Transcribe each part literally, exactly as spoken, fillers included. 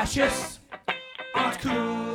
Fascists aren't cool.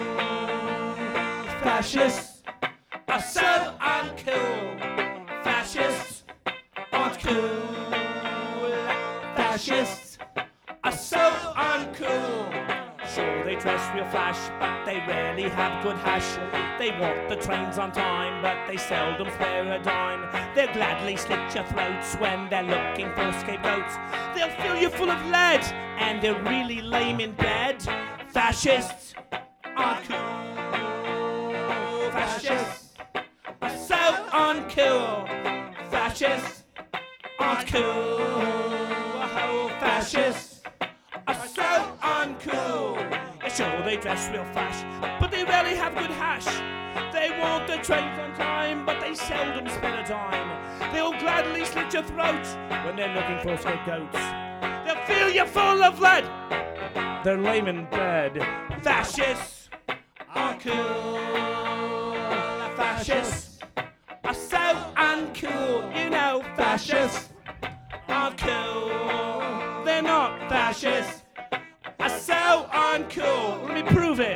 Fascists are so uncool. Fascists aren't cool. Fascists are so uncool. Sure, they dress real flash, but they rarely have good hash. They walk the trains on time, but they seldom spare a dime. They'll gladly slit your throats when they're looking for scapegoats. They'll fill you full of lead, and they're really lame in bed. Fascists aren't cool. Fascists are so uncool. Fascists aren't cool. Oh, fascists are so uncool. Sure, they dress real flash, but they rarely have good hash. They walk the trains on time, but they seldom spend a dime. They'll gladly slit your throat when they're looking for scapegoats. They'll fill you full of lead. They're lame in bed. Fascists are cool. Fascists are so uncool. You know, fascists are cool. They're not. Fascists are so uncool. Let me prove it.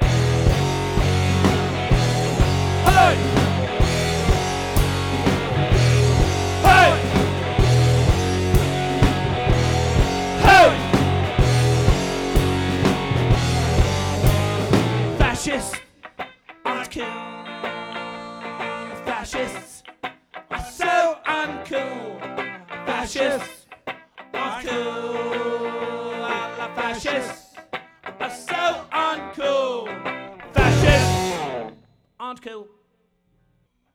Hey! Hey! Hey! Fascists aren't cool. Fascists are so uncool. Fascists aren't cool. Fascists are so uncool. Fascists aren't cool.